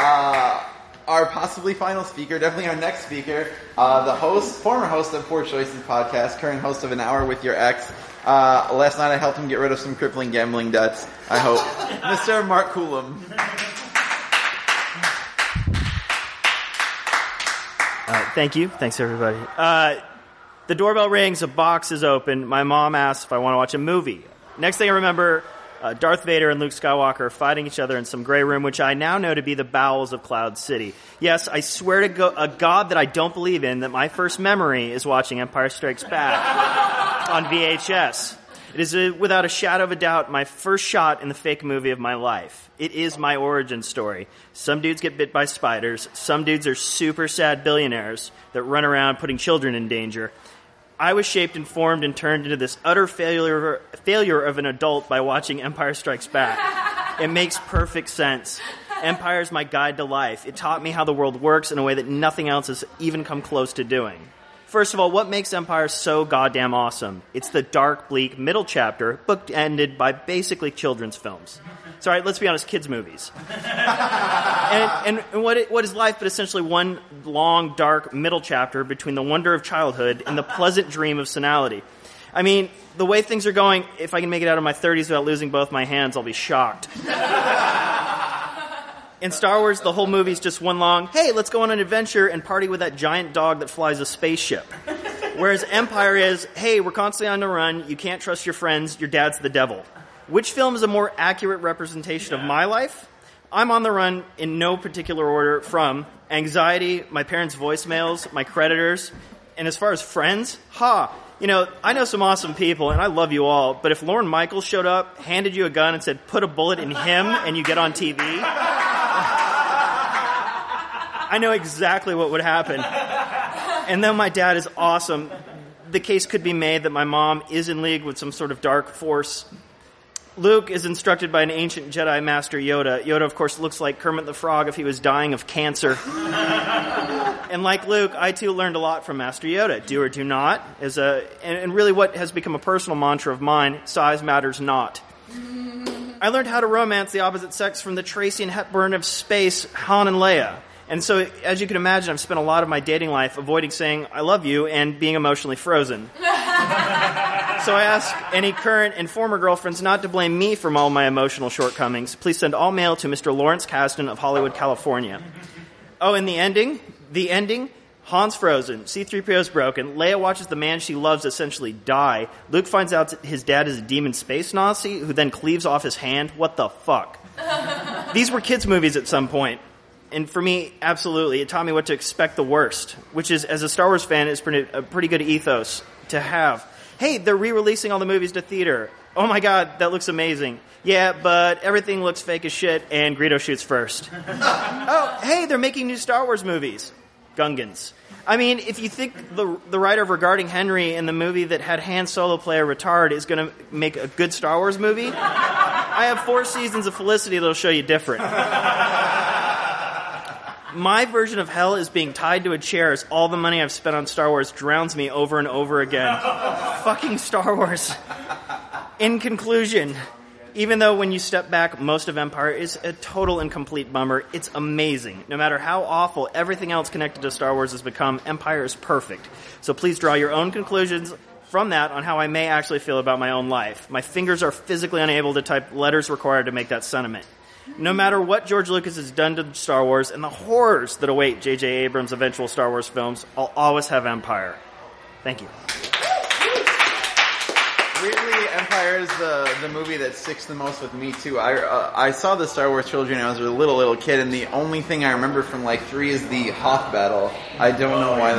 Our possibly final speaker, definitely our next speaker, former host of Poor Choices podcast, current host of An Hour with Your Ex. Last night I helped him get rid of some crippling gambling debts, I hope. Mr. Mark Coulomb. Thank you. Thanks, everybody. The doorbell rings, a box is open. My mom asks if I want to watch a movie. Next thing I remember, Darth Vader and Luke Skywalker fighting each other in some gray room, which I now know to be the bowels of Cloud City. Yes, I swear to a God that I don't believe in that my first memory is watching Empire Strikes Back on VHS. It is, without a shadow of a doubt, my first shot in the fake movie of my life. It is my origin story. Some dudes get bit by spiders. Some dudes are super sad billionaires that run around putting children in danger. I was shaped and formed and turned into this utter failure of an adult by watching Empire Strikes Back. It makes perfect sense. Empire is my guide to life. It taught me how the world works in a way that nothing else has even come close to doing. First of all, what makes Empire so goddamn awesome? It's the dark, bleak middle chapter, bookended by basically children's films. So, all right, let's be honest, kids' movies. And what is life but essentially one long, dark middle chapter between the wonder of childhood and the pleasant dream of senility? I mean, the way things are going, if I can make it out of my 30s without losing both my hands, I'll be shocked. In Star Wars, the whole movie's just one long, hey, let's go on an adventure and party with that giant dog that flies a spaceship. Whereas Empire is, hey, we're constantly on the run, you can't trust your friends, your dad's the devil. Which film is a more accurate representation of my life? I'm on the run in no particular order from anxiety, my parents' voicemails, my creditors, and as far as friends, you know, I know some awesome people, and I love you all, but if Lorne Michaels showed up, handed you a gun, and said, put a bullet in him, and you get on TV, I know exactly what would happen. And then my dad is awesome. The case could be made that my mom is in league with some sort of dark force. Luke is instructed by an ancient Jedi Master Yoda. Yoda, of course, looks like Kermit the Frog if he was dying of cancer. And like Luke, I too learned a lot from Master Yoda. Do or do not. And really what has become a personal mantra of mine, size matters not. I learned how to romance the opposite sex from the Tracy and Hepburn of space, Han and Leia. And so, as you can imagine, I've spent a lot of my dating life avoiding saying, I love you, and being emotionally frozen. So I ask any current and former girlfriends not to blame me for all my emotional shortcomings. Please send all mail to Mr. Lawrence Kasdan of Hollywood, California. Oh, and the ending, Han's frozen, C-3PO's broken, Leia watches the man she loves essentially die, Luke finds out that his dad is a demon space Nazi who then cleaves off his hand. What the fuck? These were kids' movies at some point. And for me, absolutely, it taught me what to expect the worst, which is, as a Star Wars fan, is a pretty good ethos to have. Hey, they're re-releasing all the movies to theater. Oh my god, that looks amazing. Yeah, but everything looks fake as shit, and Greedo shoots first. Oh, hey, they're making new Star Wars movies. Gungans. I mean, if you think the writer of Regarding Henry in the movie that had Han Solo play a retard is going to make a good Star Wars movie, I have 4 seasons of Felicity that'll show you different. My version of hell is being tied to a chair as all the money I've spent on Star Wars drowns me over and over again. Fucking Star Wars. In conclusion, even though when you step back, most of Empire is a total and complete bummer, it's amazing. No matter how awful everything else connected to Star Wars has become, Empire is perfect. So please draw your own conclusions from that on how I may actually feel about my own life. My fingers are physically unable to type letters required to make that sentiment. No matter what George Lucas has done to Star Wars and the horrors that await J.J. Abrams' eventual Star Wars films, I'll always have Empire. Thank you. Weirdly, Empire is the movie that sticks the most with me, too. I saw the Star Wars trilogy when I was a little kid, and the only thing I remember from, 3 is the Hoth battle. I don't know why